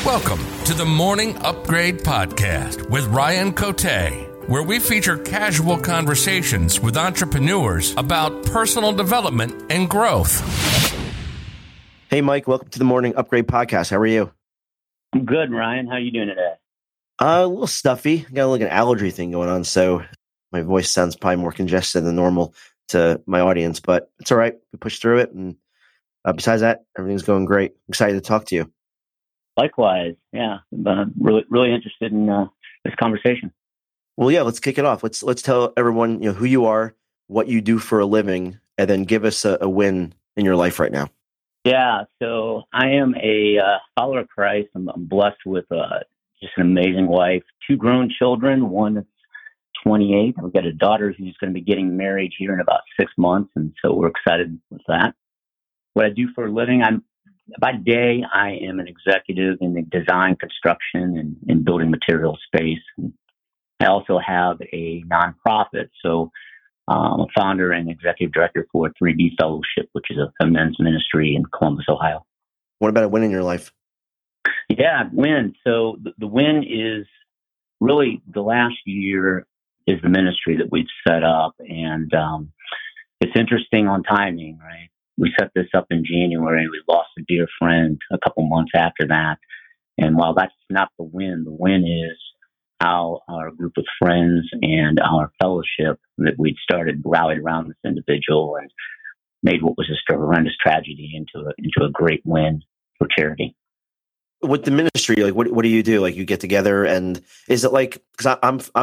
Welcome to the Morning Upgrade Podcast with Ryan Cote, where we feature casual conversations with entrepreneurs about personal development and growth. Hey, Mike, welcome to the Morning Upgrade Podcast. How are you? I'm good, Ryan. How are you doing today? A little stuffy. Got like an allergy thing going on, so my voice sounds probably more congested than normal to my audience, but it's all right. We pushed through it, and besides that, everything's going great. I'm excited to talk to you. Likewise, yeah. I'm really interested in this conversation. Well, yeah, let's kick it off. Let's tell everyone who you are, what you do for a living, and then give us a win in your life right now. Yeah, so I am a follower of Christ. I'm blessed with just an amazing wife, 2 grown children, one that's 28. I've got a daughter who's going to be getting married here in about 6 months, and so we're excited with that. What I do for a living, by day, I am an executive in the design, construction, and building material space. And I also have a nonprofit, so I'm a founder and executive director for 3D Fellowship, which is a men's ministry in Columbus, Ohio. What about a win in your life? Yeah, win. So the win is really the last year is the ministry that we've set up, and it's interesting on timing, right? We set this up in January. We lost a dear friend a couple months after that. And while that's not the win is how our group of friends and our fellowship that we'd started rallied around this individual and made what was just a horrendous tragedy into a great win for charity. With the ministry, like what do you do? Like you get together, and is it like, because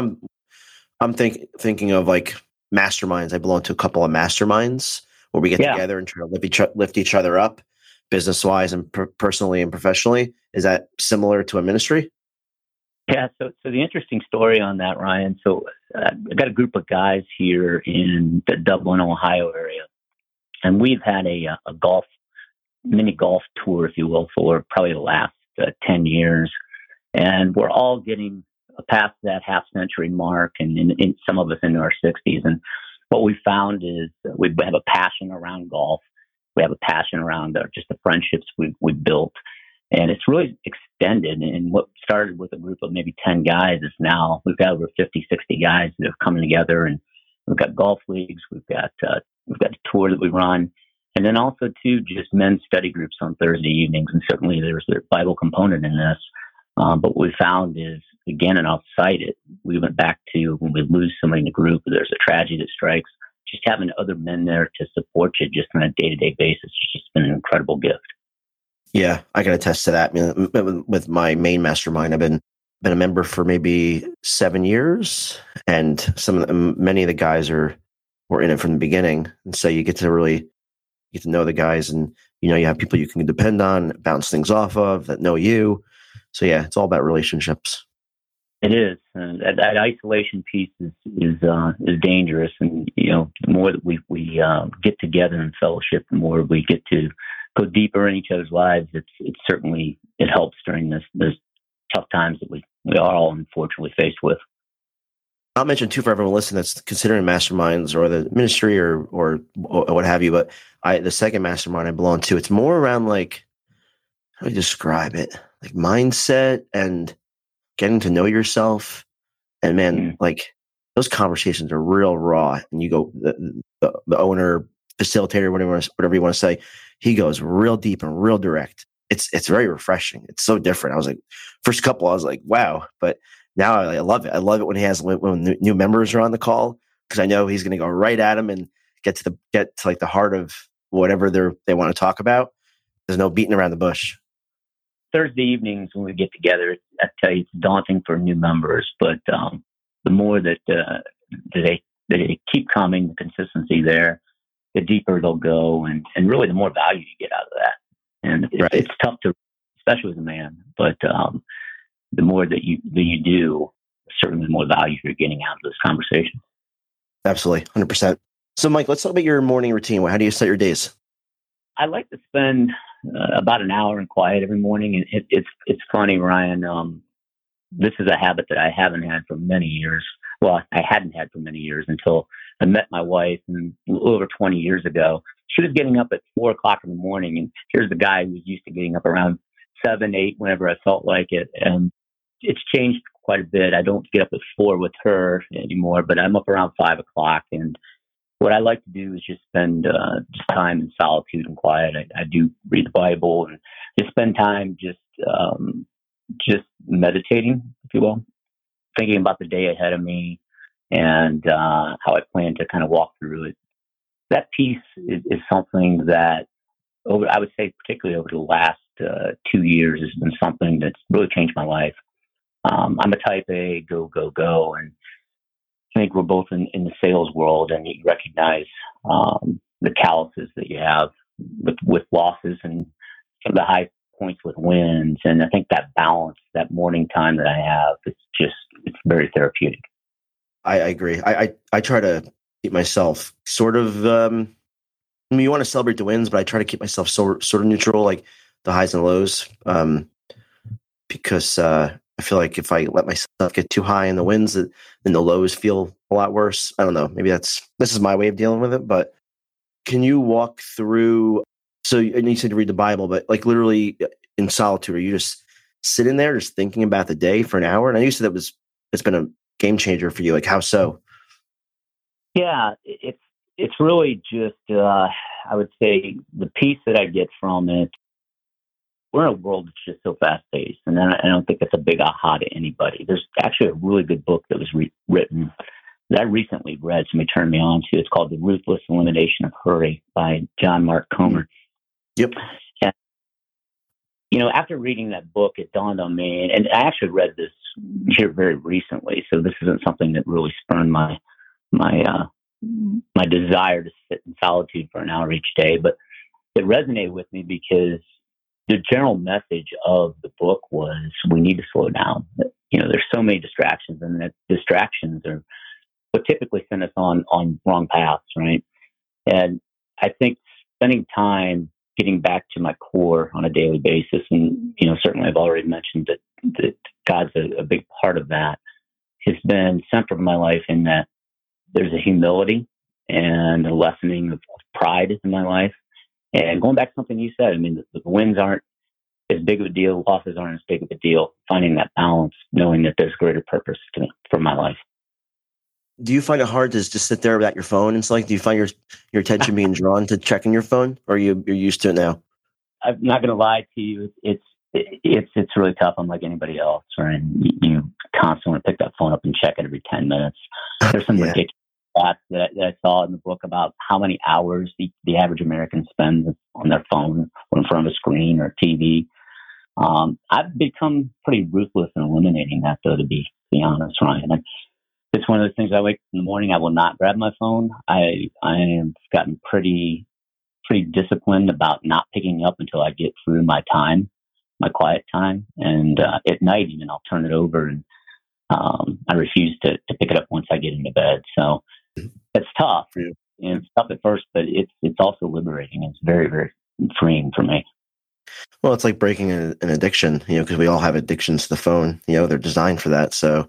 I'm thinking of like masterminds. I belong to a couple of masterminds where we get together and try to lift each other up, business wise and personally and professionally. Is that similar to a ministry? Yeah. So the interesting story on that, Ryan. So I got a group of guys here in the Dublin, Ohio area, and we've had a mini golf tour, if you will, for probably the last 10 years, and we're all getting past that half-century mark, and in some of us into our 60s. And what we found is we have a passion around golf. We have a passion around just the friendships we've built. And it's really extended. And what started with a group of maybe 10 guys is now we've got over 50, 60 guys that are coming together. And we've got golf leagues. We've got a tour that we run. And then also, too, just men's study groups on Thursday evenings. And certainly there's a Bible component in this. But what we found is, again, and I'll cite it, we went back to when we lose somebody in the group, there's a tragedy that strikes, just having other men there to support you just on a day-to-day basis has just been an incredible gift. Yeah, I can attest to that. I mean, with my main mastermind, I've been a member for maybe 7 years, and many of the guys were in it from the beginning. And so you get to know the guys, and you have people you can depend on, bounce things off of, that know you. So yeah, it's all about relationships. It is. That isolation piece is dangerous, and the more that we get together in fellowship, the more we get to go deeper in each other's lives. It helps during this tough times that we are all unfortunately faced with. I'll mention too for everyone listening that's considering masterminds or the ministry or what have you. But the second mastermind I belong to, it's more around like, how do you describe it? Like mindset and getting to know yourself. And man, like those conversations are real raw. And you go, the owner, facilitator, whatever you want to say, he goes real deep and real direct. It's very refreshing. It's so different. I was like, first couple, I was like, wow. But now I love it. I love it when new members are on the call, because I know he's going to go right at them and get to like the heart of whatever they want to talk about. There's no beating around the bush. Thursday evenings when we get together, I tell you, it's daunting for new members, but the more that they keep coming, the consistency there, the deeper they'll go, and really the more value you get out of that. And it's tough to, especially as a man, but the more that you do, certainly the more value you're getting out of this conversation. Absolutely, 100%. So, Mike, let's talk about your morning routine. How do you start your days? I like to spend about an hour in quiet every morning. And it's funny, Ryan. This is a habit that I haven't had for many years. Well, I hadn't had for many years until I met my wife over 20 years ago. She was getting up at 4 o'clock in the morning, and here's the guy who's used to getting up around 7, 8, whenever I felt like it. And it's changed quite a bit. I don't get up at 4 with her anymore, but I'm up around 5 o'clock. And what I like to do is just spend just time in solitude and quiet. I do read the Bible and just spend time just meditating, if you will, thinking about the day ahead of me and how I plan to kind of walk through it. That piece is something that, I would say, particularly over the last 2 years, has been something that's really changed my life. I'm a type A, go, go, go. And I think we're both in the sales world, and you recognize the calluses that you have with losses and some of the high points with wins. And I think that balance, that morning time that I have, it's very therapeutic. I agree. I try to keep myself sort of, I mean, you want to celebrate the wins, but I try to keep myself sort of neutral, like the highs and lows, because I feel like if I let myself get too high in the wins, then the lows feel a lot worse. I don't know. Maybe this is my way of dealing with it, but can you walk through, so you said to read the Bible, but like literally in solitude, are you just sitting there just thinking about the day for an hour? And I used to it's been a game changer for you. Like how so? Yeah, it's really just, I would say the piece that I get from it, we're in a world that's just so fast paced, and I don't think that's a big aha to anybody. There's actually a really good book that was written that I recently read, somebody turned me on to. It's called The Ruthless Elimination of Hurry by John Mark Comer. Yep. And, after reading that book, it dawned on me, and I actually read this here very recently, so this isn't something that really spurned my desire to sit in solitude for an hour each day, but it resonated with me because the general message of the book was we need to slow down. There's so many distractions, and that distractions are what typically send us on wrong paths, right? And I think spending time getting back to my core on a daily basis, and certainly I've already mentioned that God's a big part of that, has been central to my life in that there's a humility and a lessening of pride in my life. And going back to something you said, I mean, the wins aren't as big of a deal, losses aren't as big of a deal. Finding that balance, knowing that there's greater purpose for my life. Do you find it hard to just sit there without your phone? It's like, do you find your attention being drawn to checking your phone, or you're used to it now? I'm not going to lie to you. It's really tough. I'm like anybody else, right? You constantly pick that phone up and check it every 10 minutes. There's some ridiculous stats that I saw in the book about how many hours the average American spends on their phone or in front of a screen or TV. I've become pretty ruthless in eliminating that, though, to be honest, Ryan. It's one of those things. I wake up in the morning, I will not grab my phone. I have gotten pretty disciplined about not picking up until I get through my quiet time. And at night, even, I'll turn it over, and I refuse to pick it up once I get into bed. So it's tough. And it's tough at first, but it's also liberating. It's very, very freeing for me. Well, it's like breaking an addiction, because we all have addictions to the phone. They're designed for that. So,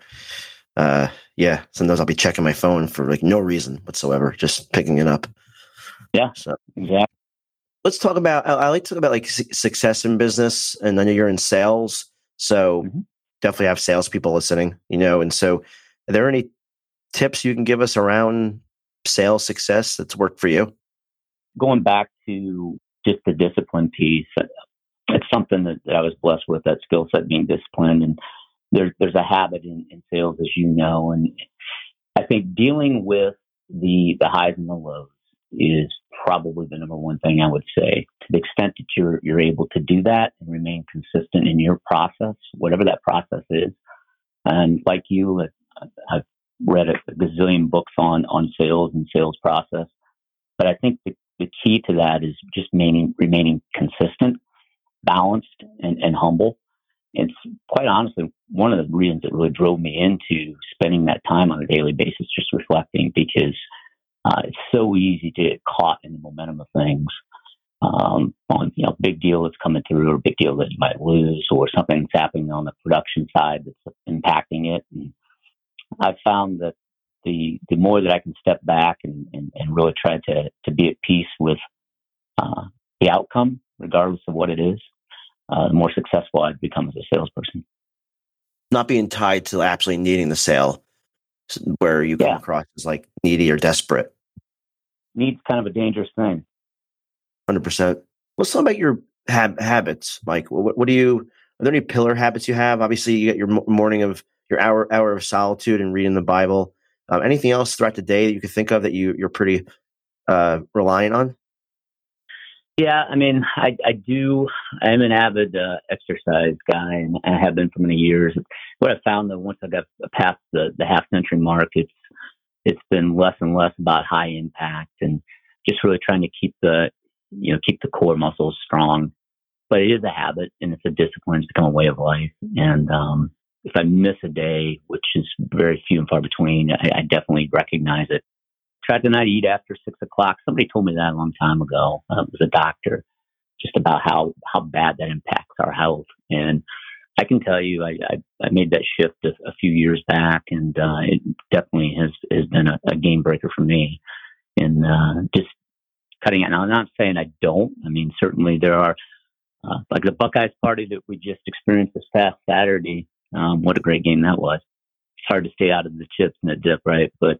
sometimes I'll be checking my phone for like no reason whatsoever, just picking it up. Yeah, so exactly. Let's talk about, I like to talk about like success in business, and I know you're in sales, so definitely have salespeople listening, and so are there any tips you can give us around sales success that's worked for you? Going back to just the discipline piece, it's something that I was blessed with, that skill set, being disciplined. And there's a habit in sales, as you know, and I think dealing with the highs and the lows is probably the number one thing I would say. To the extent that you're able to do that and remain consistent in your process, whatever that process is. And like you, I've read a gazillion books on sales and sales process, but I think the key to that is just remaining consistent, balanced, and humble. It's quite honestly one of the reasons that really drove me into spending that time on a daily basis, just reflecting, because it's so easy to get caught in the momentum of things. On big deal that's coming through, or big deal that you might lose, or something that's happening on the production side that's impacting it. And I've found that the more that I can step back and really try to be at peace with the outcome, regardless of what it is, the more successful I've become as a salesperson. Not being tied to actually needing the sale, where you come across as like needy or desperate. Need's kind of a dangerous thing. 100%. Let's talk about your habits, Mike. What do you? Are there any pillar habits you have? Obviously, you get your morning of your hour of solitude and reading the Bible. Anything else throughout the day that you could think of that you're pretty reliant on? Yeah, I mean, I do. I'm an avid exercise guy, and I have been for many years. What I found, though, once I got past the half century mark, it's been less and less about high impact, and just really trying to keep the core muscles strong. But it is a habit, and it's a discipline. It's become a way of life. And if I miss a day, which is very few and far between, I definitely recognize it. Try to not eat after 6 o'clock. Somebody told me that a long time ago. It was a doctor, just about how bad that impacts our health. And I can tell you, I made that shift a few years back, and it definitely has been a game breaker for me. And just cutting it. Now, I'm not saying I don't. I mean, certainly there are, like the Buckeyes party that we just experienced this past Saturday. What a great game that was. It's hard to stay out of the chips and the dip, right? But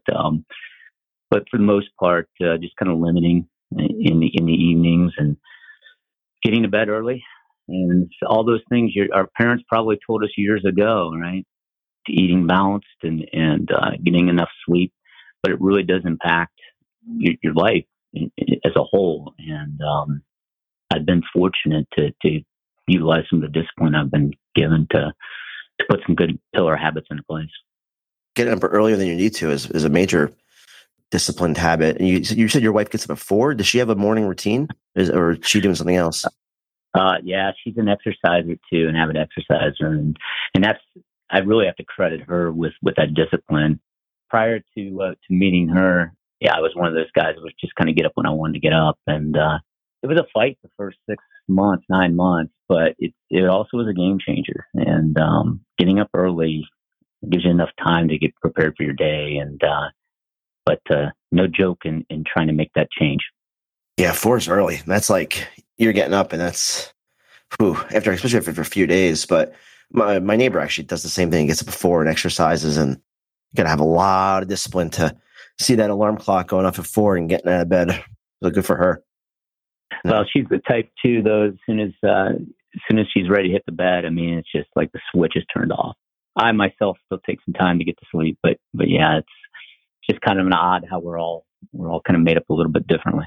for the most part, just kind of limiting in the evenings and getting to bed early, and all those things our parents probably told us years ago, right? Eating balanced and getting enough sleep, but it really does impact your life as a whole. And I've been fortunate to utilize some of the discipline I've been given to put some good pillar habits into place. Getting up earlier than you need to is a major disciplined habit. And you said your wife gets up at 4. Does she have a morning routine, or is she doing something else? Yeah, she's an exerciser too, an avid exerciser, and that's, I really have to credit her with that discipline. Prior to meeting her, I was one of those guys who was just kind of get up when I wanted to get up, and it was a fight the first 9 months, but it also was a game changer. And getting up early gives you enough time to get prepared for your day, and but no joke in trying to make that change. Yeah, 4 is early. That's like you're getting up, and that's especially after a few days. But my neighbor actually does the same thing. He gets up at 4 and exercises, and you got to have a lot of discipline to see that alarm clock going off at 4 and getting out of bed. So good for her. Well, she's the type too, though. As soon as she's ready to hit the bed, I mean, it's just like the switch is turned off. I myself still take some time to get to sleep, but yeah, it's just kind of an odd how we're all kind of made up a little bit differently.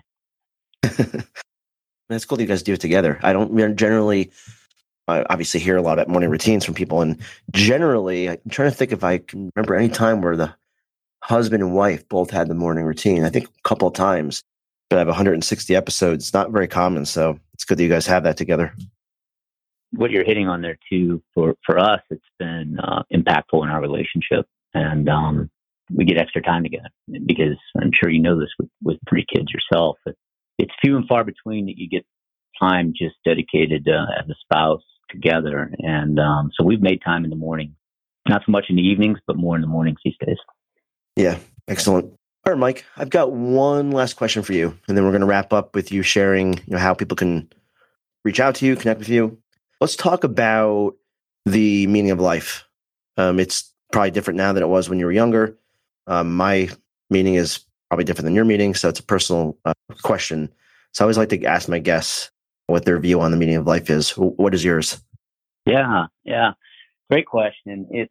It's cool that you guys do it together. I don't generally, obviously, hear a lot about morning routines from people, and generally, I'm trying to think if I can remember any time where the husband and wife both had the morning routine. I think a couple of times, but I have 160 episodes. It's not very common, so it's good that you guys have that together. What you're hitting on there too, for us, it's been impactful in our relationship, and we get extra time together, because I'm sure you know this with 3 kids yourself. It's few and far between that you get time just dedicated as a spouse together. And so we've made time in the morning, not so much in the evenings, but more in the mornings these days. Yeah, excellent. All right, Mike, I've got one last question for you, and then we're going to wrap up with you sharing how people can reach out to you, connect with you. Let's talk about the meaning of life. It's probably different now than it was when you were younger. My meaning is probably different than your meaning, so it's a personal question. So I always like to ask my guests what their view on the meaning of life is. What is yours? Yeah. Great question. It's,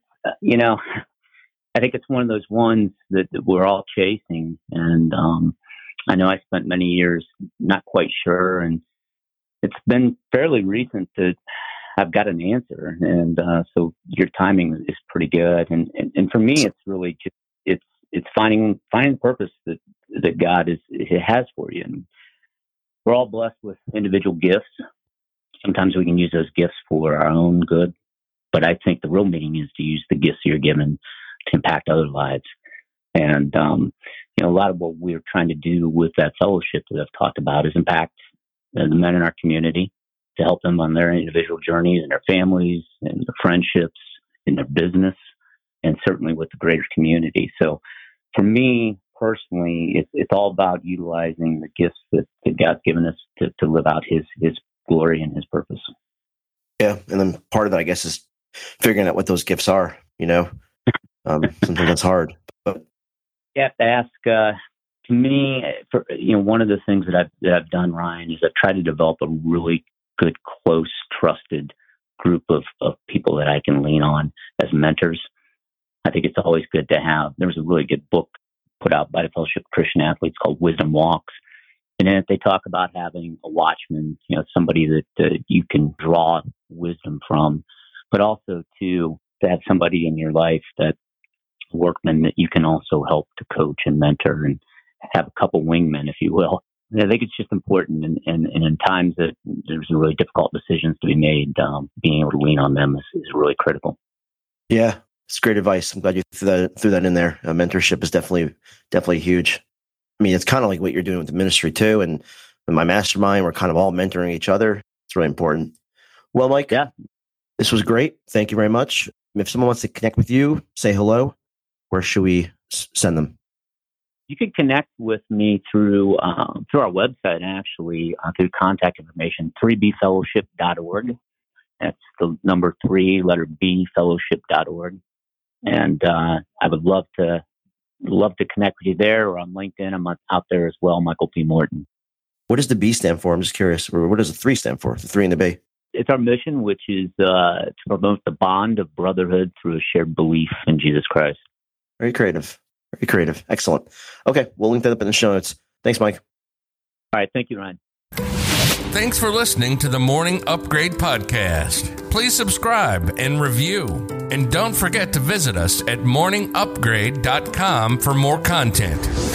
I think it's one of those ones that we're all chasing. And I know I spent many years not quite sure, and it's been fairly recent that I've got an answer. And so your timing is pretty good. And for me, it's really just, it's finding the purpose that God has for you. And we're all blessed with individual gifts. Sometimes we can use those gifts for our own good, but I think the real meaning is to use the gifts you're given to impact other lives. And a lot of what we're trying to do with that fellowship that I've talked about is impact the men in our community, to help them on their individual journeys and their families and their friendships and their business, and certainly with the greater community. So for me personally, it's all about utilizing the gifts that God's given us to live out his glory and his purpose. Yeah. And then part of that, I guess, is figuring out what those gifts are, sometimes that's hard. But You have to ask, to me, one of the things that I've done, Ryan, is I've tried to develop a really good, close, trusted group of people that I can lean on as mentors. I think it's always good to have. There was a really good book put out by the Fellowship of Christian Athletes called Wisdom Walks. And then they talk about having a watchman, somebody that you can draw wisdom from, but also to have somebody in your life, that workman that you can also help to coach and mentor and have a couple wingmen, if you will. I think it's just important. And in times that there's really difficult decisions to be made, being able to lean on them is really critical. Yeah, it's great advice. I'm glad you threw that in there. Mentorship is definitely huge. I mean, it's kind of like what you're doing with the ministry too. And in my mastermind, we're kind of all mentoring each other. It's really important. Well, Mike, This was great. Thank you very much. If someone wants to connect with you, say hello, where should we send them? You can connect with me through our website, actually, through contact information, 3bfellowship.org. That's the number 3, letter B, fellowship.org. And I would love to connect with you there, or on LinkedIn. I'm out there as well, Michael P. Morton. What does the B stand for? I'm just curious. Or what does the 3 stand for? The 3 and the B. It's our mission, which is to promote the bond of brotherhood through a shared belief in Jesus Christ. Very creative. Very creative. Excellent. Okay, we'll link that up in the show notes. Thanks, Mike. All right. Thank you, Ryan. Thanks for listening to the Morning Upgrade Podcast. Please subscribe and review. And don't forget to visit us at morningupgrade.com for more content.